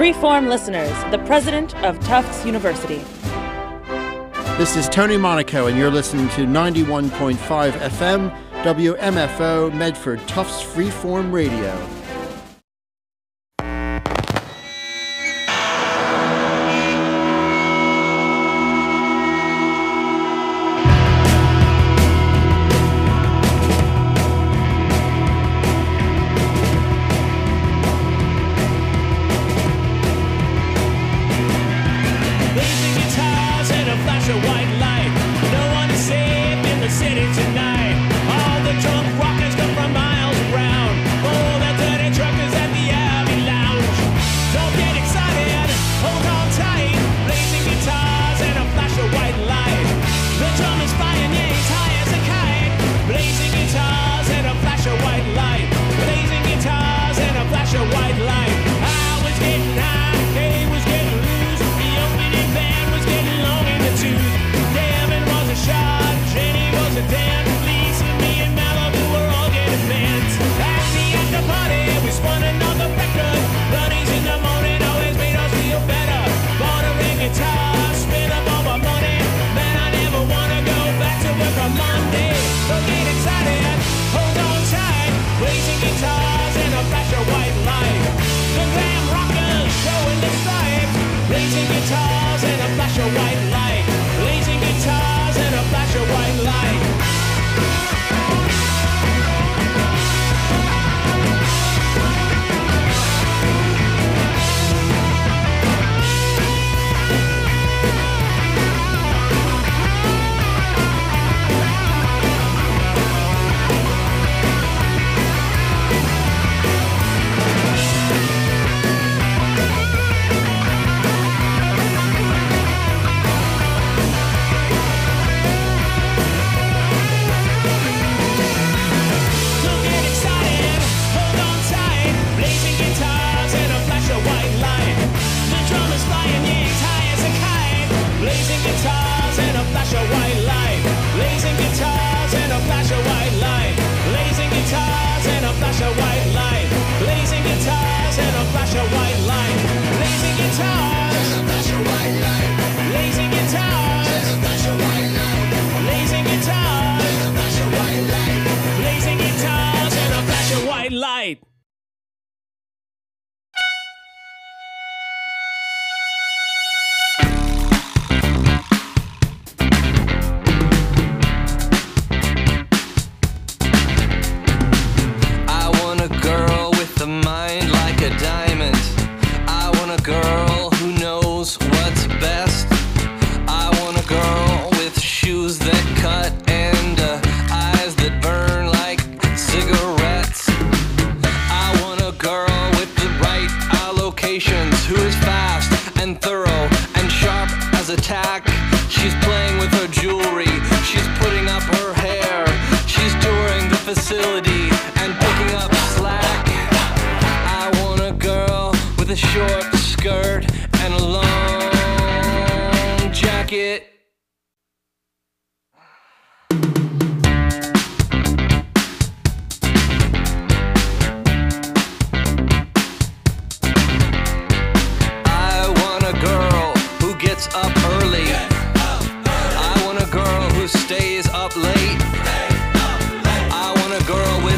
Freeform listeners, the president of Tufts University. This is Tony Monaco, and you're listening to 91.5 FM, WMFO, Medford, Tufts Freeform Radio.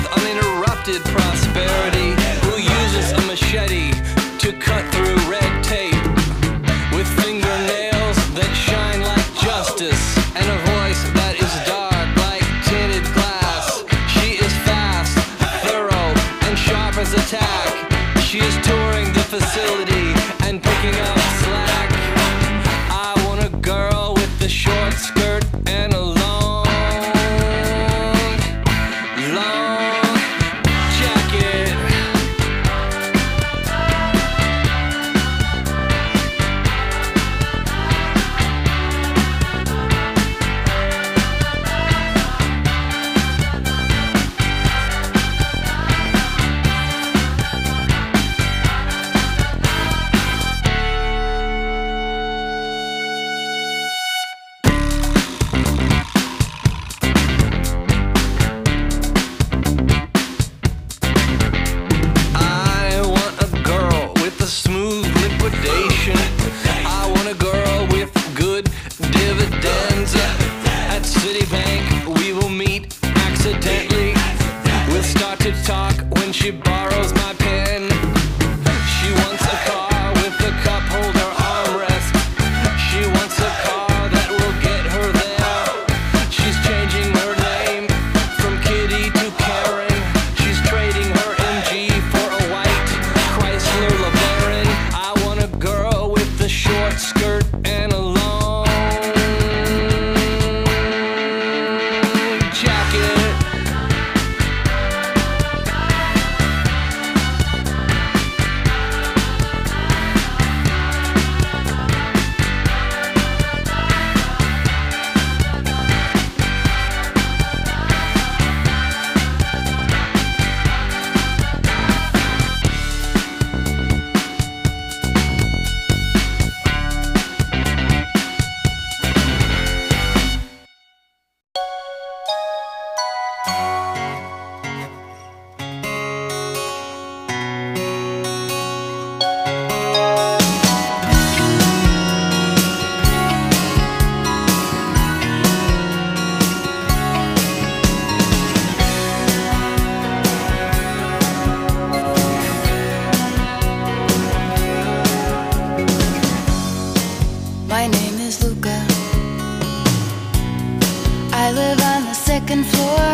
Prosperity, who uses a machete to cut through red tape. liquidation. I want a girl with good dividends. At Citibank we will meet accidentally. We'll start to talk when she borrows my pen. She wants a car with a cup holder armrest. She wants a car that will get her there. She's changing her name from Kitty to Karen. She's trading her MG for a white Chrysler LeBaron. I want a girl with a short skirt and a long jacket. My name is Luca. I live on the second floor.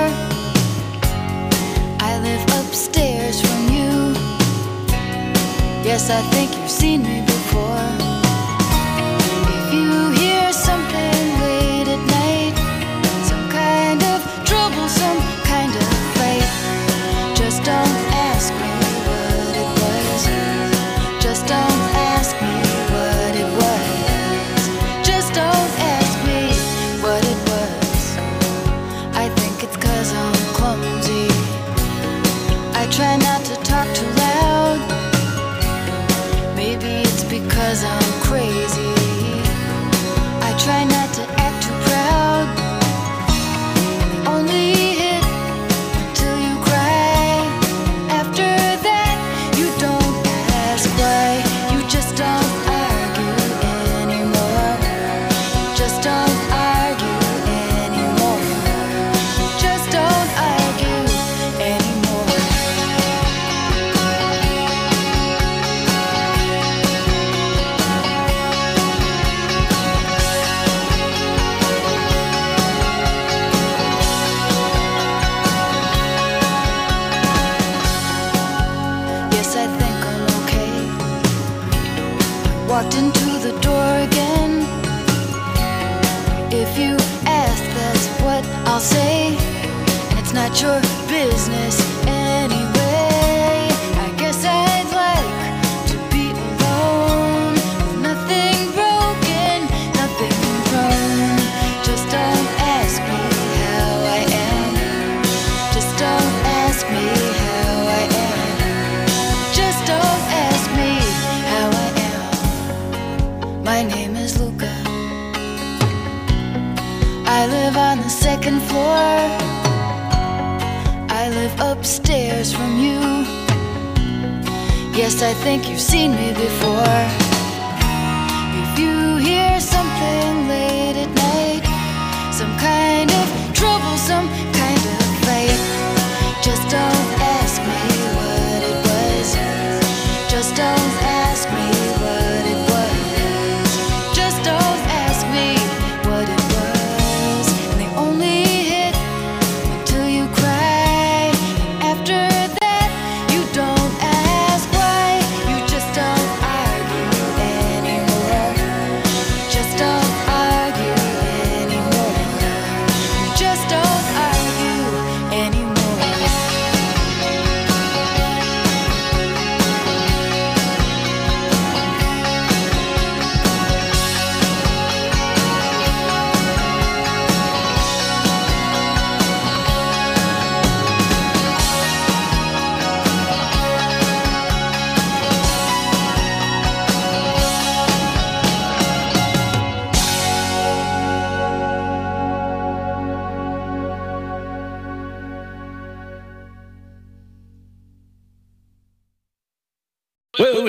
I live upstairs from you. Yes, I think you've seen me before. If you hear something late at night, some kind of trouble, some kind of fight, just don't ask me what it was. Just don't ask me what it was. Just don't ask me what it was. I think it's 'cause I'm clumsy. I try not to talk too loud. Maybe it's because I'm crazy. I try not to act too proud. Only hit till you cry. After that, you don't ask why. You just don't argue anymore. Just don't argue anymore. Just don't argue anymore. Yes, I think I'm okay. Walked into the door again. If you ask, that's what I'll say. And it's not your business anyway. I guess I'd like to be alone. Nothing broken, nothing wrong. Just don't ask me how I am. Just don't ask me how I am. Just don't ask me how I am. My name is Luca. I live on the second floor. I live upstairs from you. Yes, I think you've seen me before. If you hear something late at night, some kind of trouble, some kind of fight, just don't ask me what it was. Just don't ask me what it was. Just don't ask me what it was. And they only hit until you cry. After that, you don't ask why. You just don't argue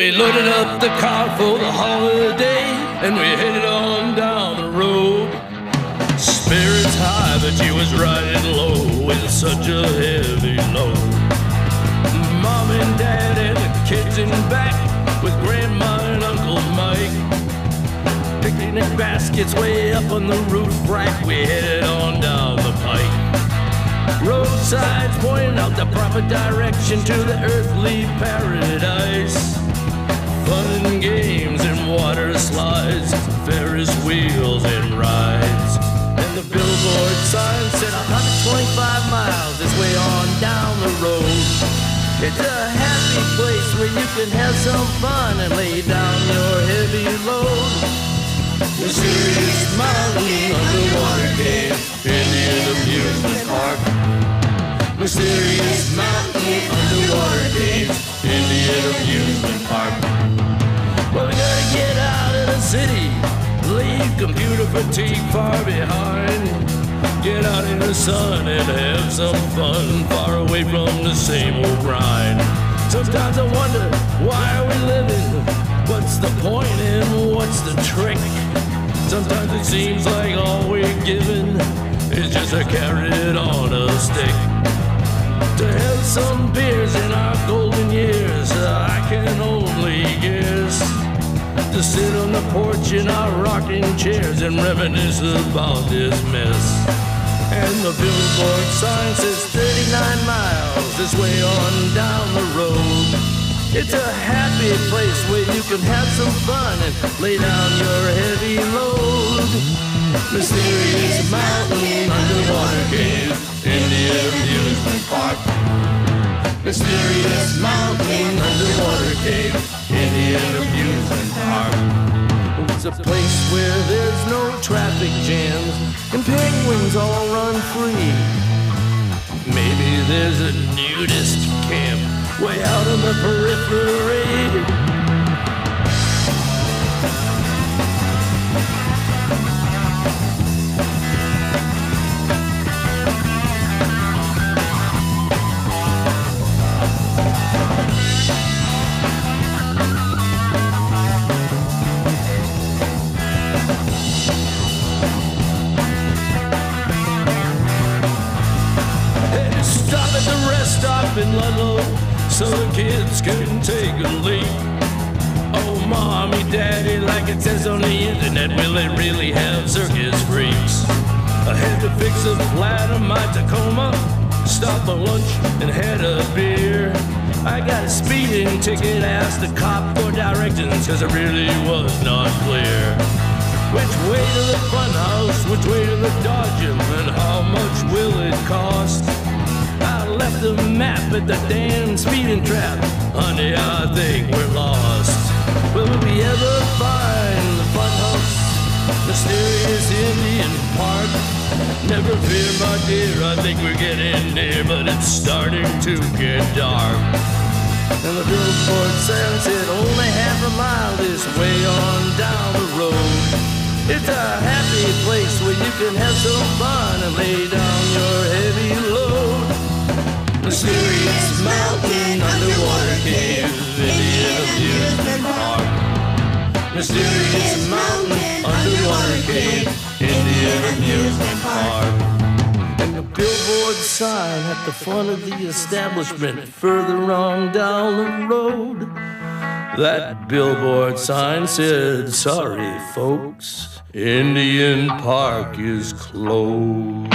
we loaded up the car for the holiday, and we headed on down the road. Spirits high, but she was riding low with such a heavy load. Mom and Dad and the kids in back with Grandma and Uncle Mike. Picnic baskets way up on the roof rack, we headed on down the pike. Roadsides pointing out the proper direction to the earthly paradise. Fun and games and water slides, Ferris wheels and rides. And the billboard sign said 125 miles this way on down the road. It's a happy place where you can have some fun and lay down your heavy load. Mysterious mountain underwater cave, Indian amusement park. Mysterious mountain underwater cave, Indian amusement park. Well, we gotta get out of the city, leave computer fatigue far behind. Get out in the sun and have some fun, far away from the same old grind. Sometimes I wonder, why are we living? What's the point and what's the trick? Sometimes it seems like all we're given is just a carrot on a stick. To have some beers in our golden years, I can only guess. To sit on the porch in our rocking chairs and reminisce about this mess. And the billboard sign says 39 miles this way on down the road. It's a happy place where you can have some fun and lay down your heavy load. Mysterious mountain underwater cave, Indian amusement park. Mysterious mountain underwater cave, Indian amusement park. It's a place where there's no traffic jams and penguins all run free. Maybe there's a nudist camp way out on the periphery. Stop in Ludlow so the kids can take a leak. Oh, mommy, daddy, like it says on the internet, will it really have circus freaks? I had to fix a flat on my Tacoma, stop for lunch and had a beer. I got a speeding ticket, asked the cop for directions, cause it really was not clear. Which way to the funhouse, which way to the Dodgem, and how much will it cost? I left the map at the damn speeding trap. Honey, I think we're lost. Will we ever find the funhouse, mysterious Indian park? Never fear, my dear, I think we're getting near, but it's starting to get dark. And the billboard sign said only half a mile this way on down the road. It's a happy place where you can have some fun and lay down your heavy load. Mysterious mountain underwater cave, Indian amusement park. Mysterious mountain underwater cave, Indian amusement park. And the billboard sign at the front of the establishment further on down the road. That billboard sign said, sorry folks, Indian Park is closed.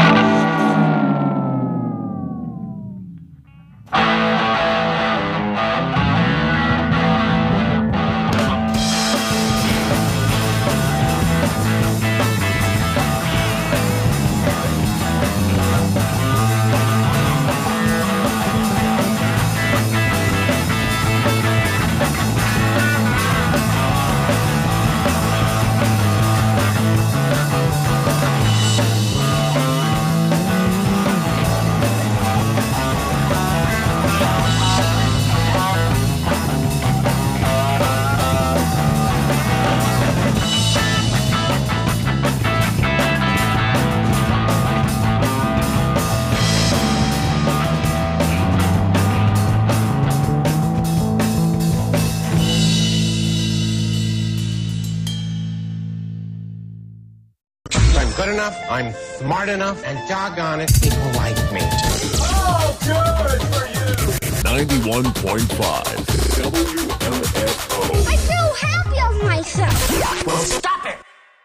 good enough, I'm smart enough, and doggone it, people like me. Oh, good for you! 91.5 WMFO. I feel happy of myself. Well, stop it!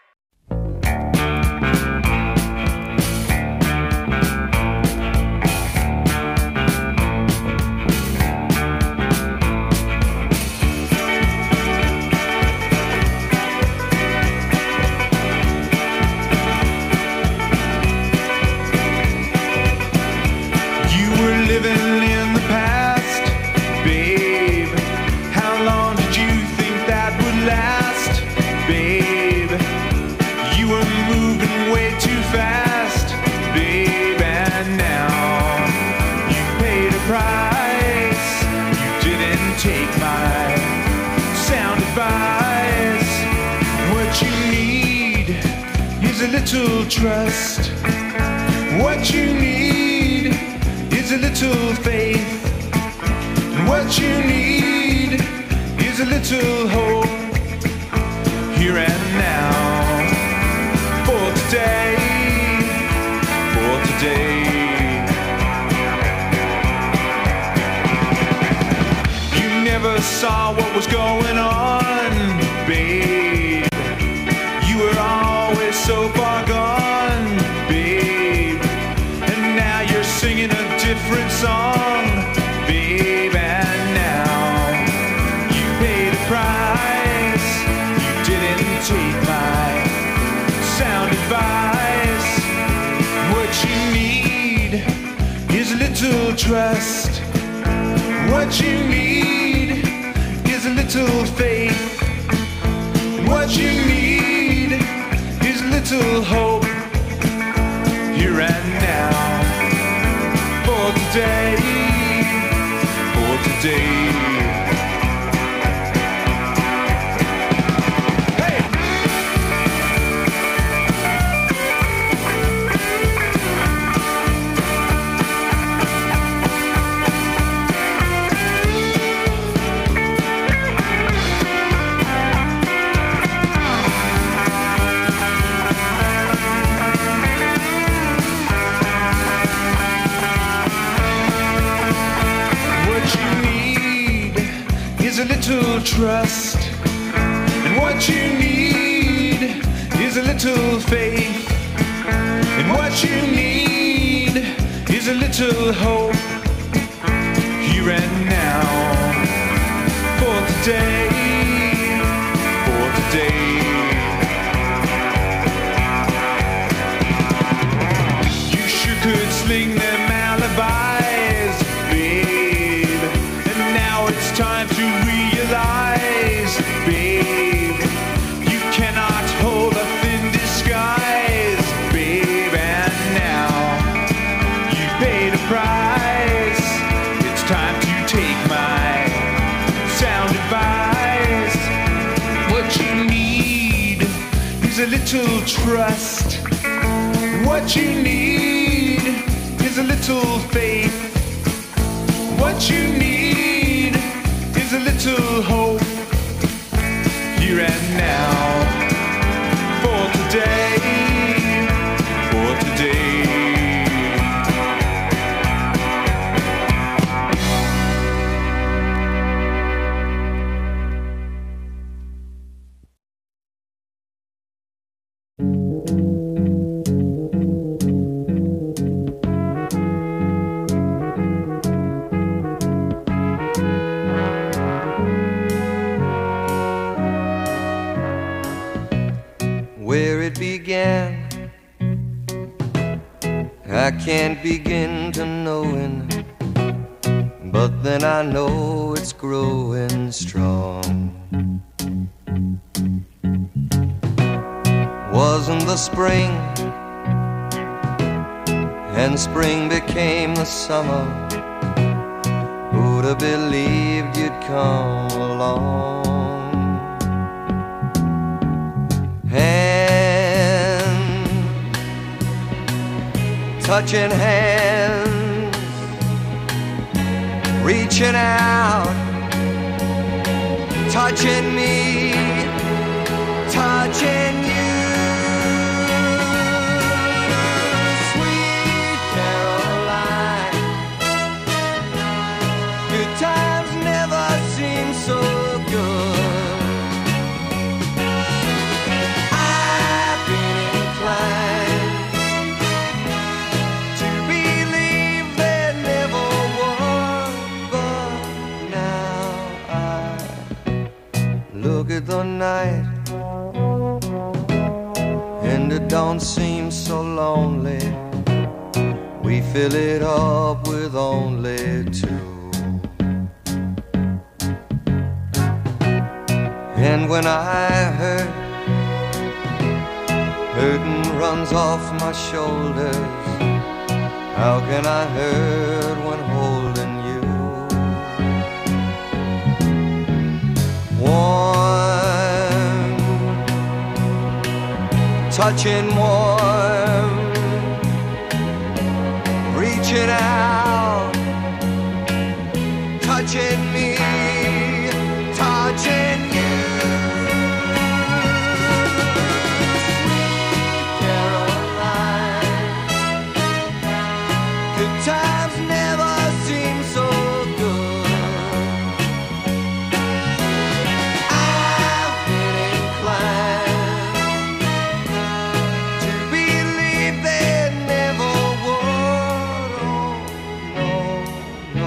Little trust. What you need is a little faith. And what you need is a little hope. Here and now. For today. For today. You never saw what was going on, babe. You were always so far gone, babe. And now you're singing a different song, babe. And now you paid a price. You didn't take my sound advice. What you need is a little trust. What you need is a little faith. What you need is a little hope. Here and now. For today. For today. Little trust, and what you need is a little faith, and what you need is a little hope. Here and now. For today. For today. You sure could sling them alibis, babe. And now it's time to realize, babe, you cannot hold a thin disguise, babe. And now you paid a price. It's time to take my sound advice. What you need is a little trust. What you need is a little faith. What you need is a little hope. Here and now. For today. For today. I can't begin to knowing, but then I know it's growing strong. Wasn't the spring, and spring became the summer. Who'd have believed you'd come along? Touching hands, reaching out, touching me, touching you. don't seem so lonely. We fill it up with only two. And when I hurt, hurting runs off my shoulders. How can I hurt when holding you? Warm, touching warm, reaching out, touching me, touching you. Times never seem so good. I've been inclined to believe they never would. Oh, no,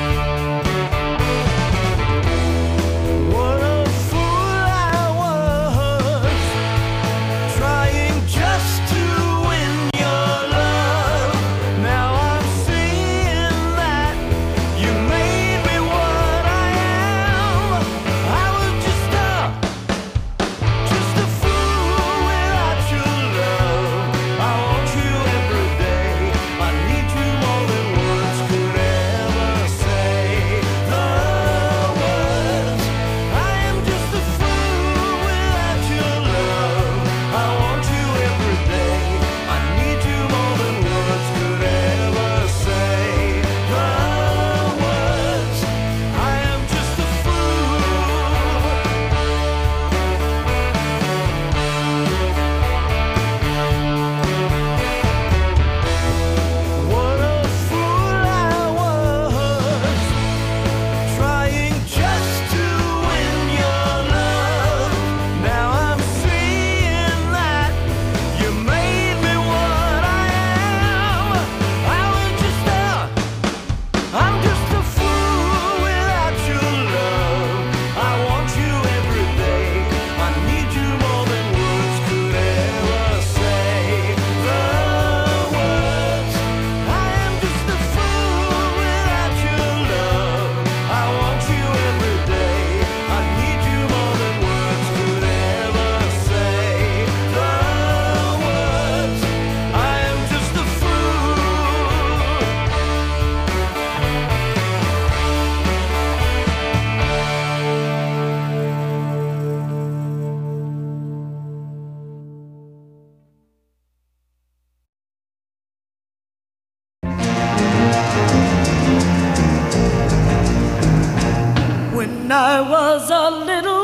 What a fool I was.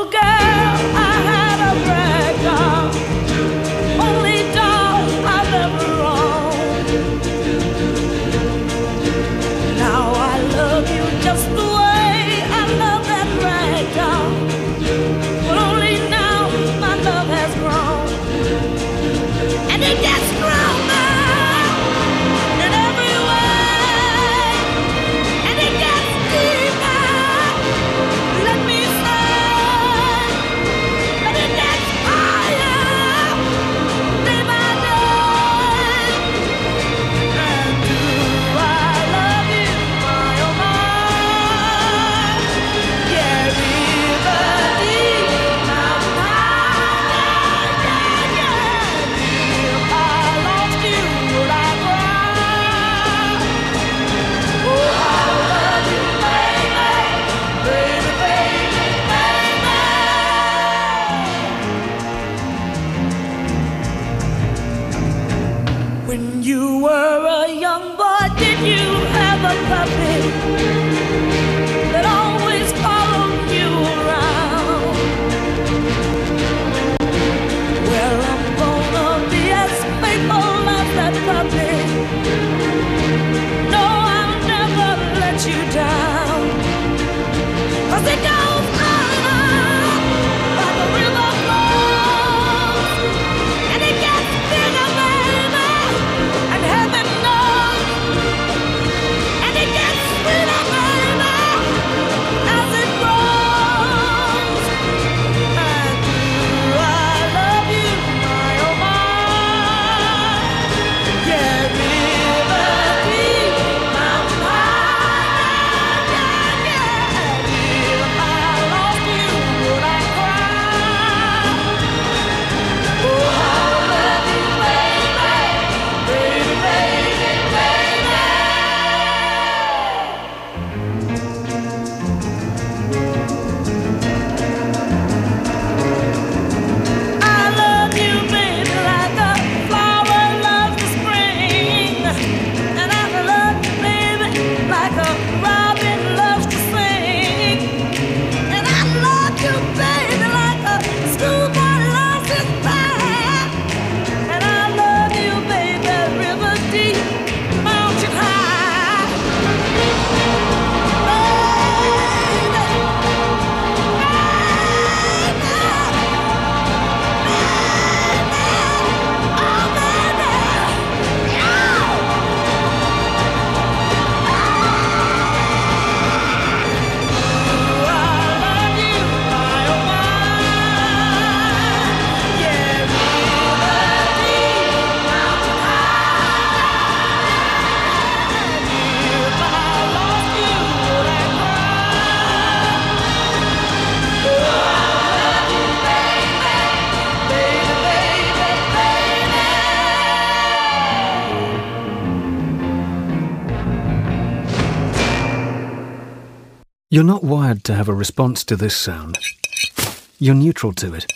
You're not wired to have a response to this sound. You're neutral to it.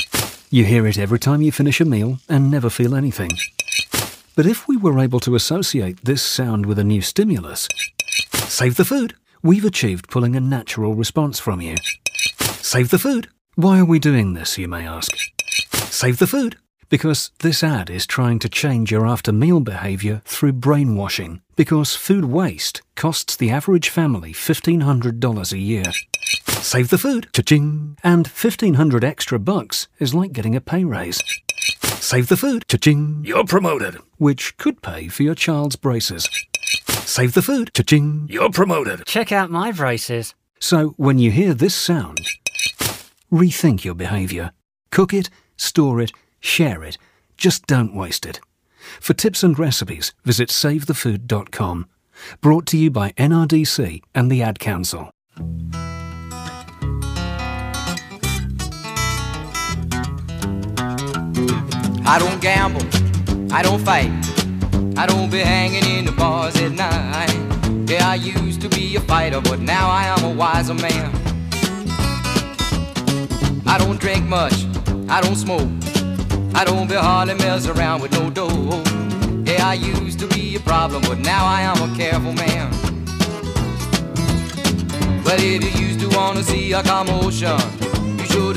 You hear it every time you finish a meal and never feel anything. But if we were able to associate this sound with a new stimulus, save the food, we've achieved pulling a natural response from you. Save the food. Why are we doing this, you may ask? Save the food. Because this ad is trying to change your after-meal behaviour through brainwashing. Because food waste costs the average family $1,500 a year. Save the food. Cha-ching. And $1,500 extra bucks is like getting a pay raise. Save the food. Cha-ching. You're promoted. Which could pay for your child's braces. Save the food. Cha-ching. You're promoted. Check out my braces. So when you hear this sound, rethink your behaviour. Cook it, store it, share it. Just don't waste it. For tips and recipes, visit SaveTheFood.com. Brought to you by NRDC and the Ad Council. I don't gamble, I don't fight, I don't be hanging in the bars at night. Yeah, I used to be a fighter, but now I am a wiser man. I don't drink much, I don't smoke, I don't be hardly mess around with no dough. Yeah, I used to be a problem, but now I am a careful man. But if you used to want to see a commotion, you sure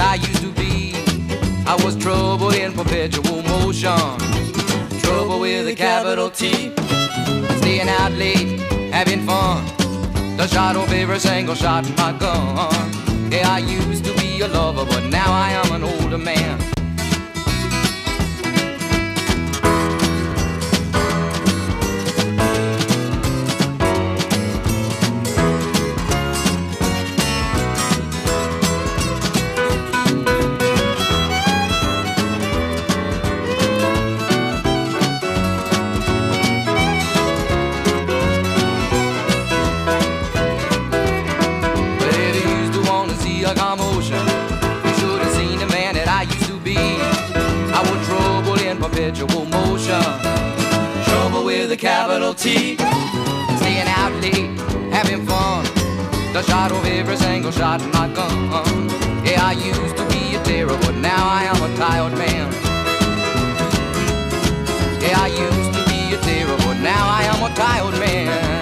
I used to be. I was trouble in perpetual motion, trouble with a capital T. Staying out late, having fun, the shot of every single shot in my gun. Yeah, I used to be a lover, but now I am an older man. Perpetual motion, trouble with a capital T. Staying out late, having fun, the shot of every single shot in my gun. Yeah, I used to be a terror, but now I am a tired man. Yeah, I used to be a terror, but now I am a tired man.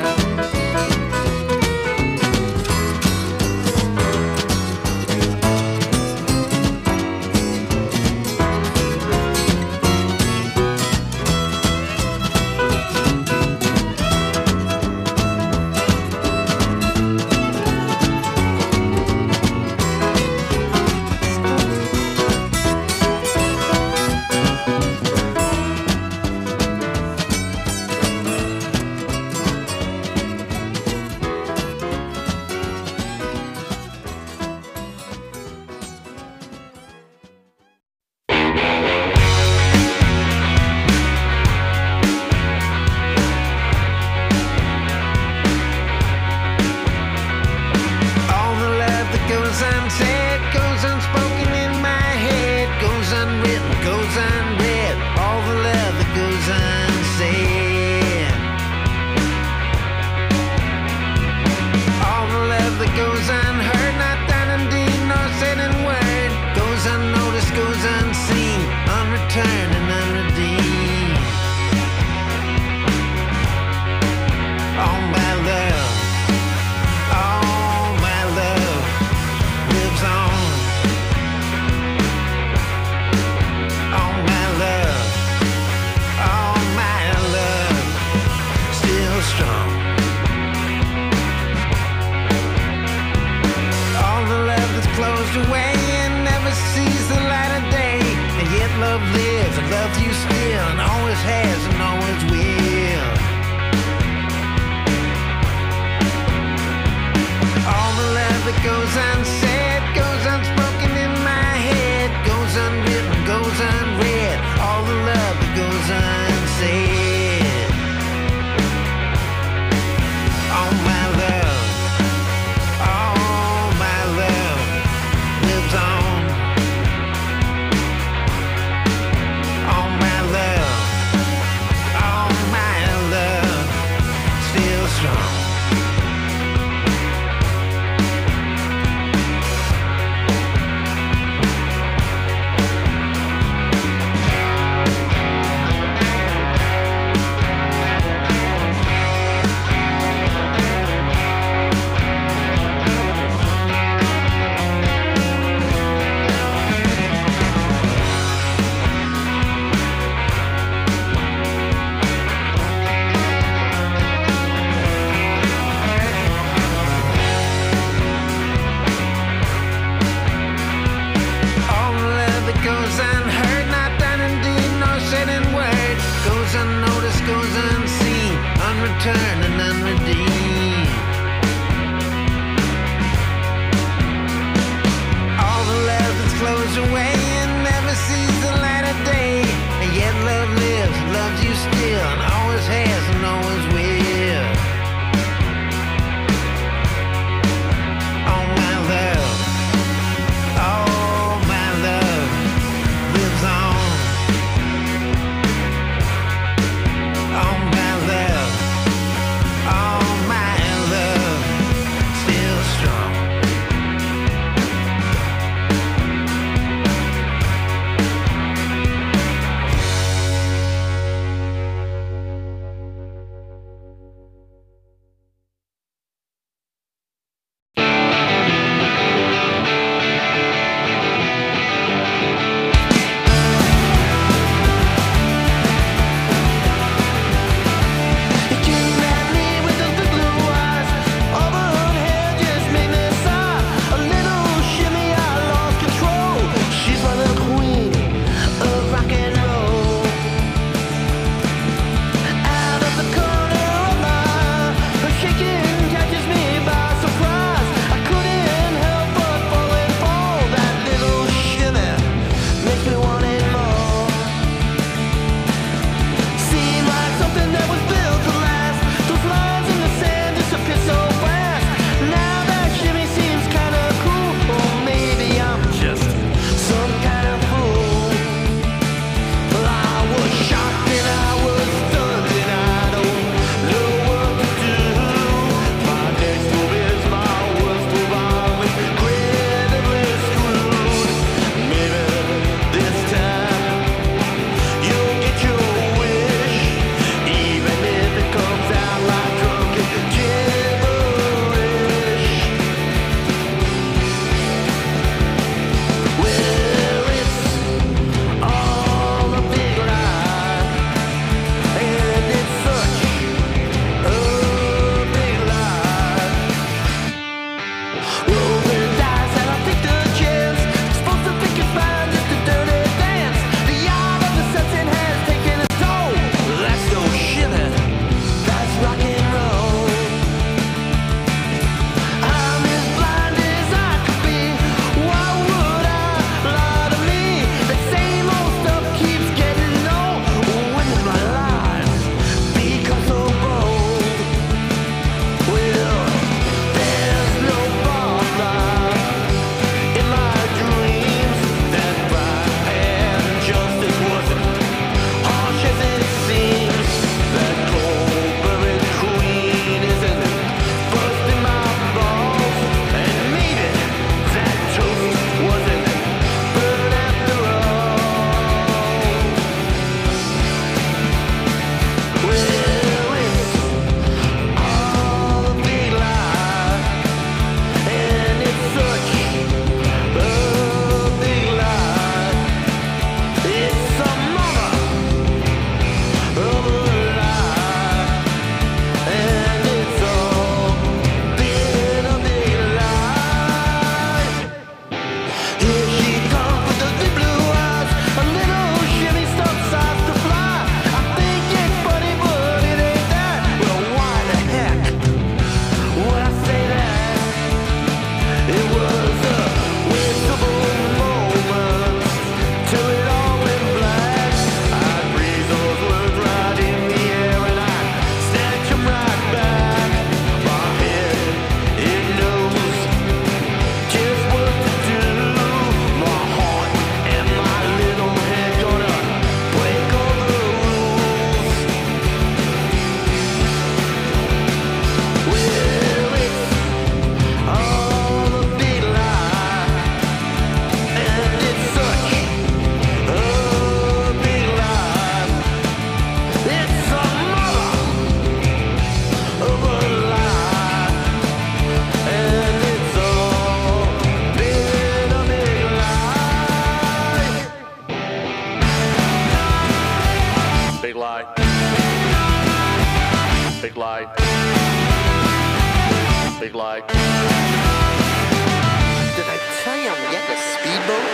speedboat?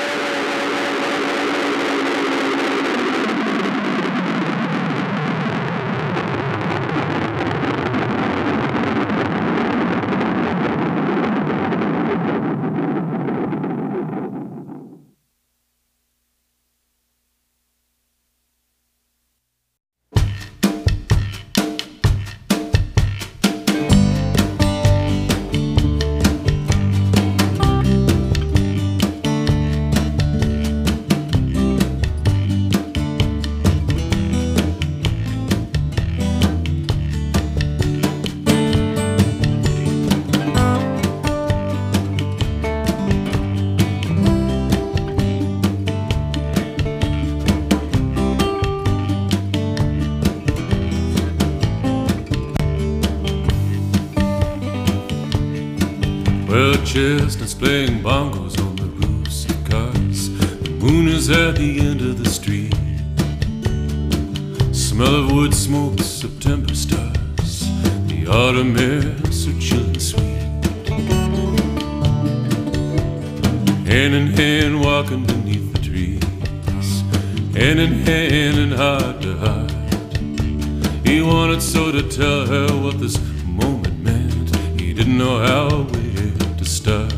Well, chestnuts playing bongos on the roofs of cars. The moon is at the end of the street. Smell of wood smoke, September stars. The autumn air so chill and sweet. Hand in hand walking beneath the trees. Hand in hand and heart to heart. He wanted so to tell her what this moment meant. He didn't know how to start.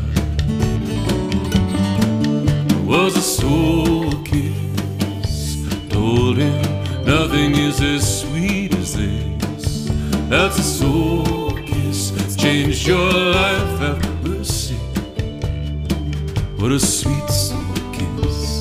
It was a soul kiss. Told him nothing is as sweet as this. That's a soul kiss. Changed your life, have mercy. What a sweet soul kiss.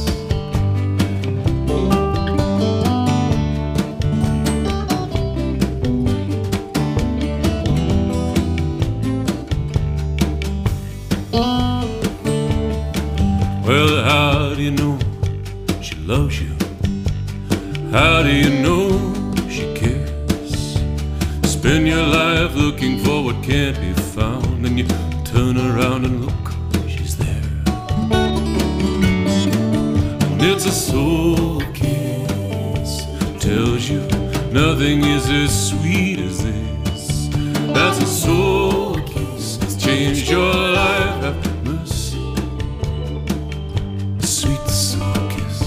Well, how do you know she loves you? How do you know she cares? Spend your life looking for what can't be found, and you turn around and look, she's there. And it's a soul kiss. Tells you nothing is as sweet as this. That's a soul kiss. It's changed your life, have mercy. Sweet soul kiss.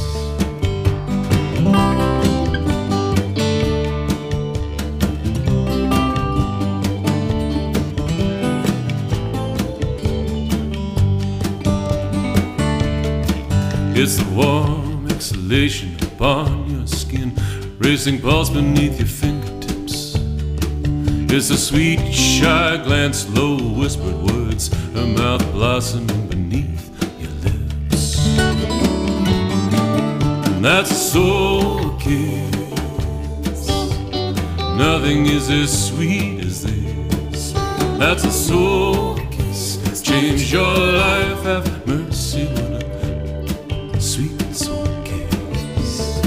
It's the warm exhalation upon your skin, racing pulse beneath your fingertips. It's a sweet, shy glance, low whispered words, her mouth blossoming beneath your lips. And that's a soul kiss. Nothing is as sweet as this. That's a soul kiss. It's changed your life, have mercy. What a sweet soul kiss.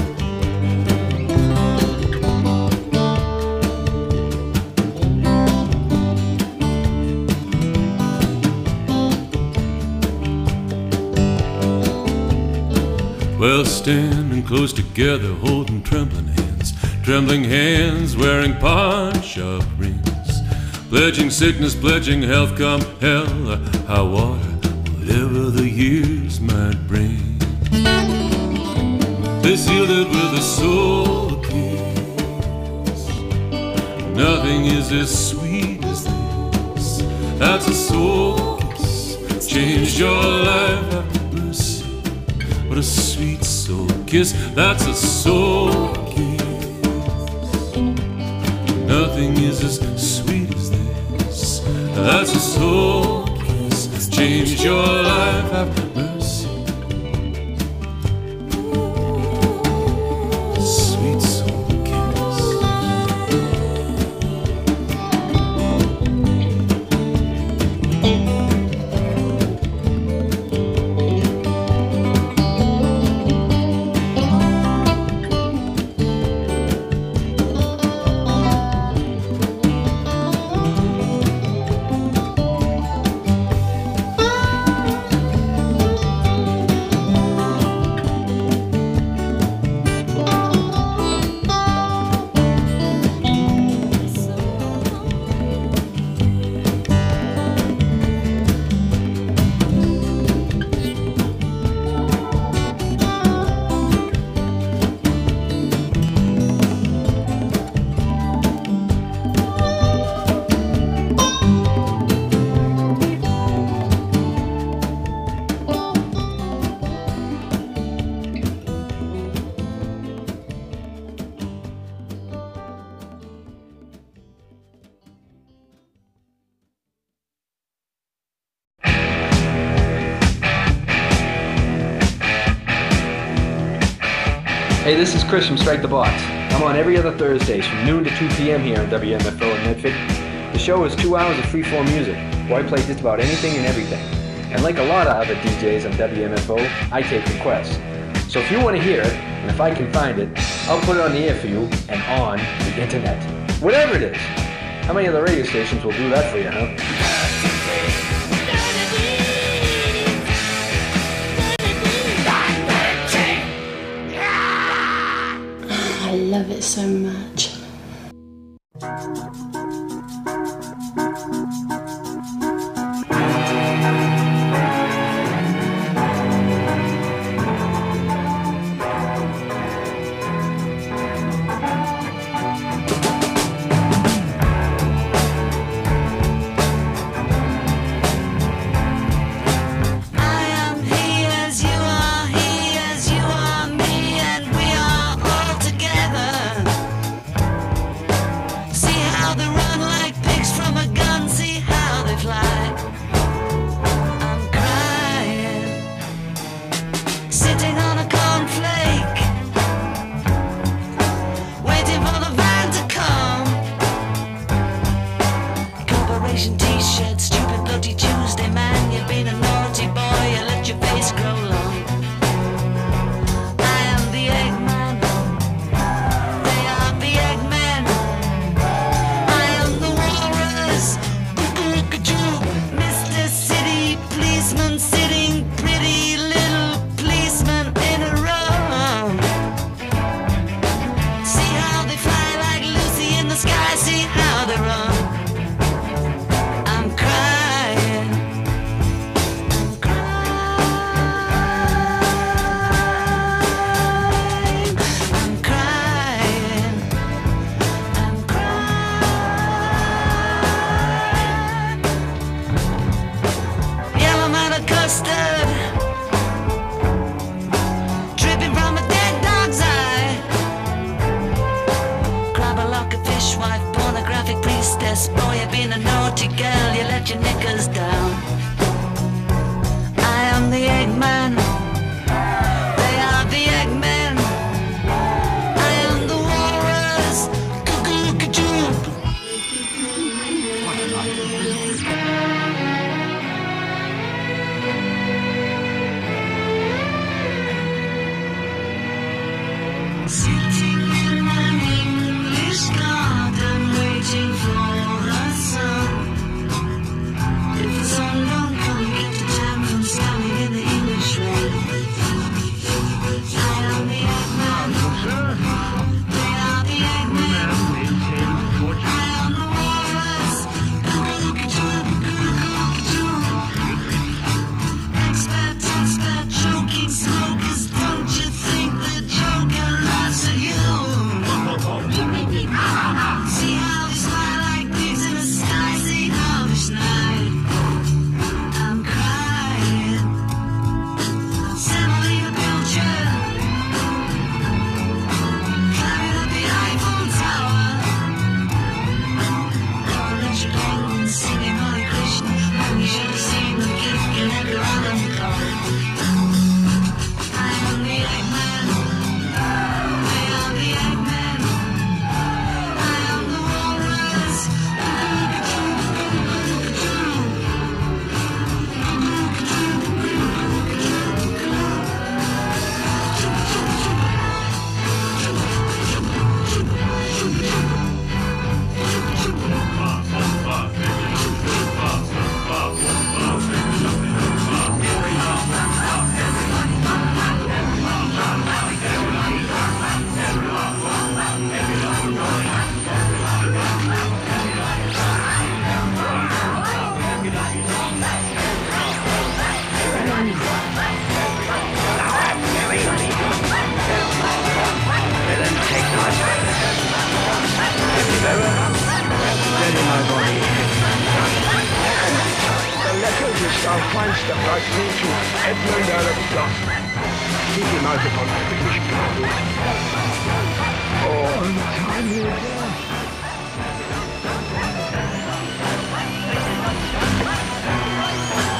Well, standing close together, holding trembling hands, wearing pawn-shop rings, pledging sickness, pledging health, come hell or high water, whatever the years might bring. They sealed it with a soul kiss. Nothing is as sweet as this. That's a soul kiss. Changed your life, have mercy. What a sweet soul kiss. That's a soul kiss. Nothing is as sweet as this. That's a soul kiss. Changed your life, have mercy. Sweet soul kiss. Hey, this is Chris from Strike the Box. I'm on every other Thursdays from noon to 2 p.m. here on WMFO in Medford. The show is 2 hours of free-form music, where I play just about anything and everything. And like a lot of other DJs on WMFO, I take requests. So if you want to hear it, and if I can find it, I'll put it on the air for you and on the internet. Whatever it is. How many other radio stations will do that for you, huh? I love it so much.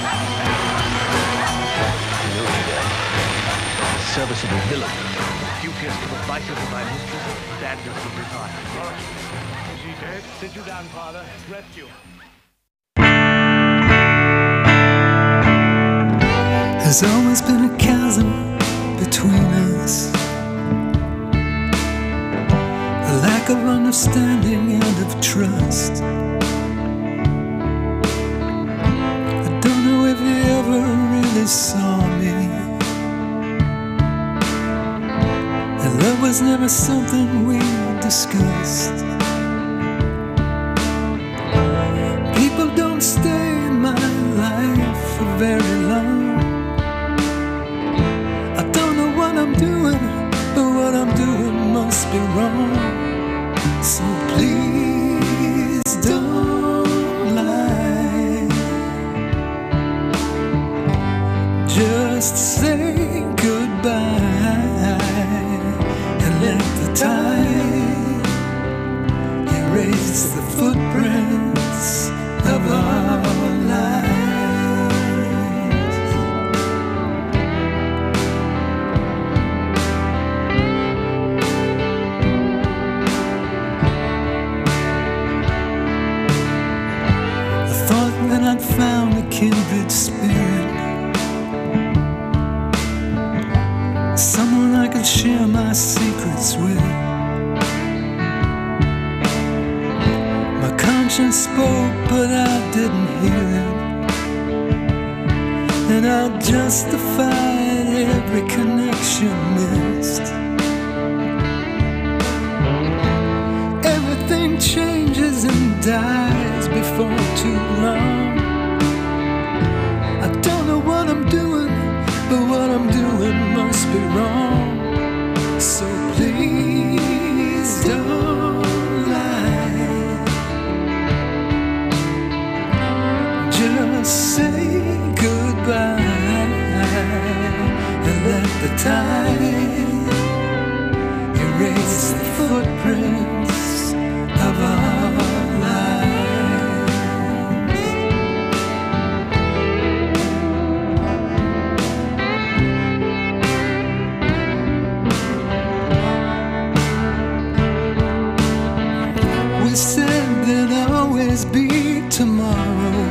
Serviceable villain. You obvious to the plight of my mistress, stand your feet apart. Is he dead? Sit you down, father. Rest you. There's always been a chasm between us, a lack of understanding and of trust. I don't know if you ever really saw me, and love was never something we discussed. People don't stay in my life for very long. I don't know what I'm doing, but what I'm doing must be wrong. So please don't lie. Just say goodbye and let the tide erase the footprints of our lives. I'd found a kindred spirit, someone I could share my secrets with. My conscience spoke, but I didn't hear it, and I'll justify every connection missed. Everything changes and dies before too long. I don't know what I'm doing, but what I'm doing must be wrong. So please don't lie. Just say goodbye and let the tide erase the footprints of our lives. We said there'd always be tomorrow,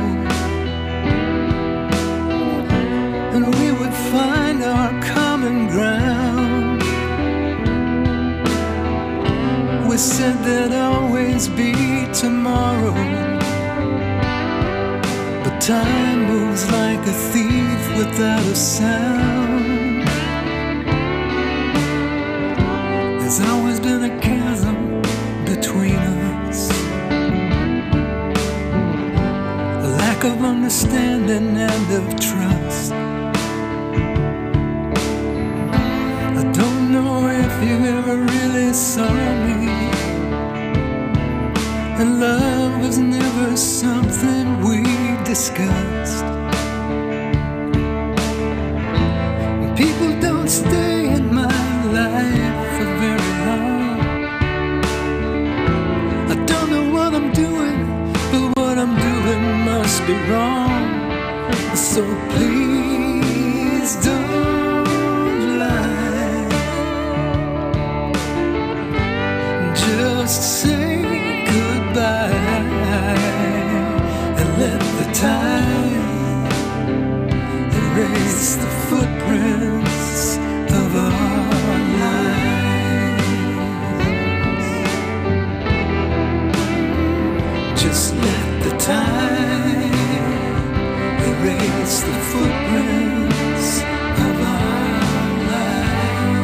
and we would find our common ground. We said there'd always be tomorrow, but time moves like a thief without a sound. There's always been a chasm between us, a lack of understanding and of trust. I don't know if you ever really saw me, and love was never something we discussed. People don't stay in my life for very long. I don't know what I'm doing, but what I'm doing must be wrong. So please don't lie. Just say goodbye and let the tide erase the footprints of our lives. Just let the tide erase the footprints of our lives.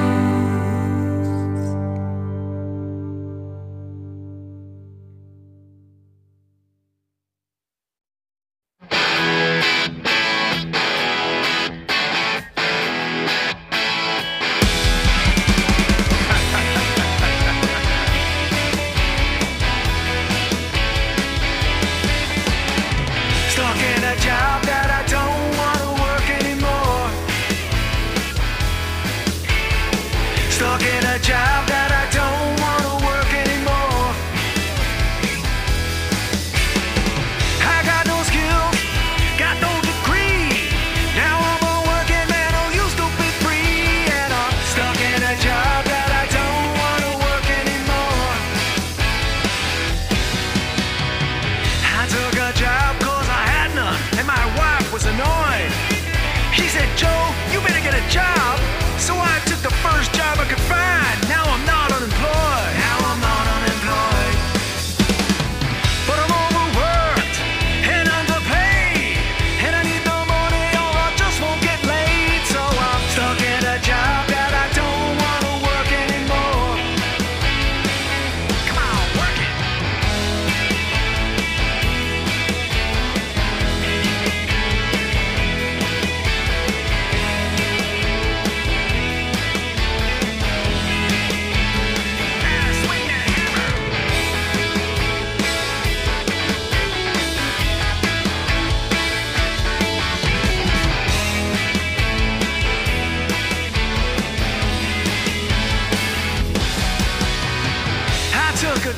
Stuck in a job that I don't want to work anymore. Stuck in a job that I don't want to work anymore. I got no skills, got no degree. Now I'm a working man who used to be free. And I'm stuck in a job that I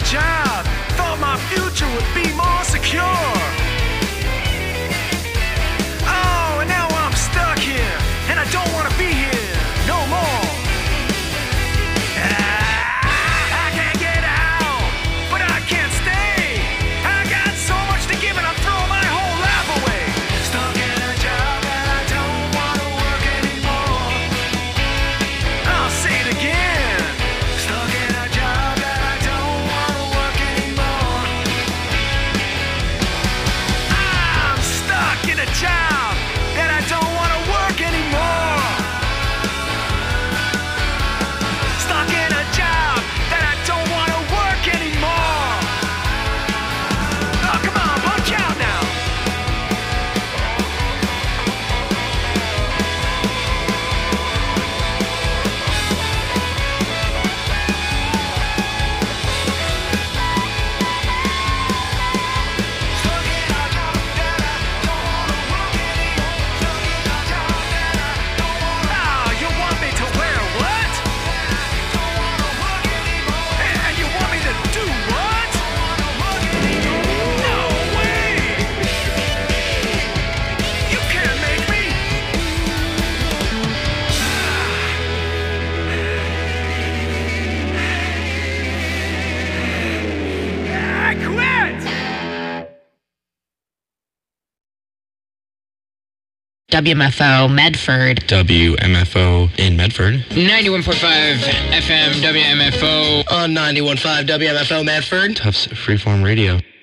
job. Thought my future would be more secure. Oh, and now I'm stuck here, and I don't want to be here no more. I can't get out, but I can't stay. I got so much to give, and I'm throwing my whole life away. Stuck in a job that I don't want to work anymore. I'll say it again. Stuck in a job that I don't want to work anymore. I'm stuck in a job that I don't want to work anymore. Stuck in a job that I don't want to work anymore. Oh, come on, punch out now. Ah, you want me to wear what? And you want me to do what? No way! You can't make me! I quit! WMFO Medford. WMFO in Medford. 91.5 FM WMFO. On 91.5 WMFO Medford. Tufts Freeform Radio.